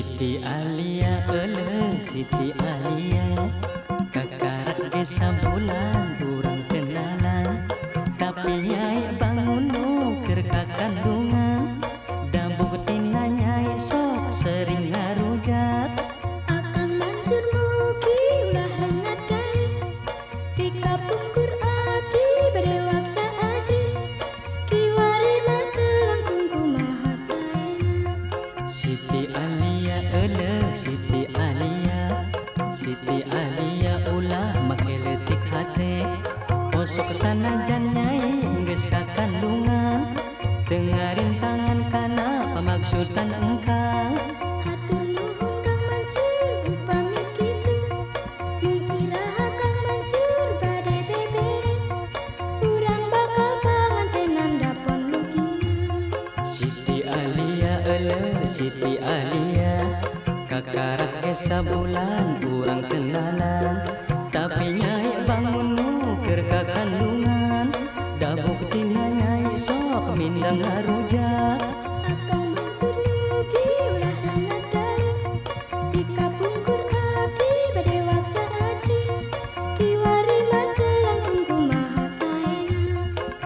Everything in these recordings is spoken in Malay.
Siti Alia Siti Alia kakarak ge sabulan urang kenalan tapi nyai bangun nuker kakandungan da buktina nyai sok sering ngarujak Akang Mansur mugi ulah rengat kali tika pungkur abdi berewak ca ajri kiwari mata langkung kumaha saena Siti Alia Siti Alia Siti Alia ulah make letik hate osok sanajan nyai geus kakandungan tengarin tangan kana pamaksudan engkang hatur nuhun Kang Mansur upami kitu mun iraha Kang Mansur bade beberes urang bakal pangantenan dapon lugina Siti Alia Siti Alia kakarak ge sabulan urang kenalan tapi nyai bangun nuker kakandungan da buktina nyai sok mindang ngarujak Akang Mansur mugi ulah rengat kali tika pungkur abdi badewak ca ajri kiwari mata langkung kumaha saena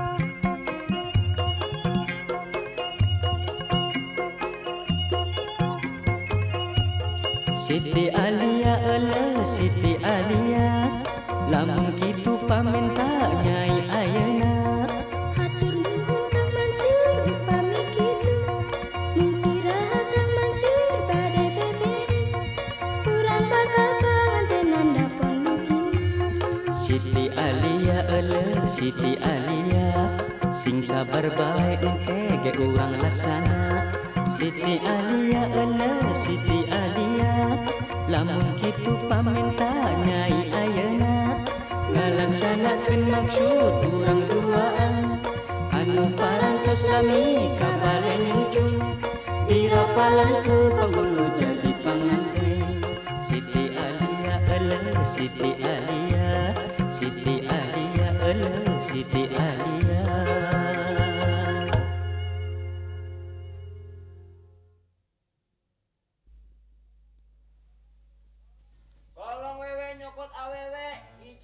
Siti Alia Siti Alia lamun kitu pamenta nyai ayeuna hatur nuhun Kang Mansur upami kitu mun iraha Kang Mansur bade beberes urang bakal pangantenan dapon lugina Siti Alia Siti Alia sing sabar bae engke ge urang laksana Siti Alia Siti Alia lamun kitu pamenta nyai ayeuna ngalaksanakeun maksud urang duaan anu parantos lami ka bale nyungcung dirapalan ku penghulu jadi panganten Siti Alia Siti Alia Siti Alia Siti Alia